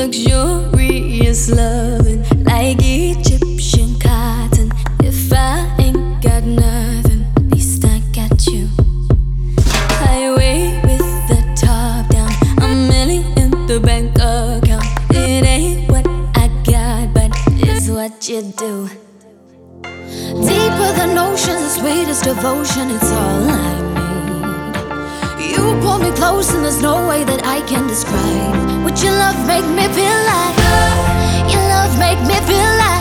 luxurious loving like Egyptian cotton. If I ain't got nothing, at least I got you. Highway with the top down, a million in the bank account. It ain't what I got, but it's what you do. Deeper than oceans, the sweetest devotion, it's all I need. You pull me close and there's no way that I can describe what your love make me feel like. Your love make me feel like.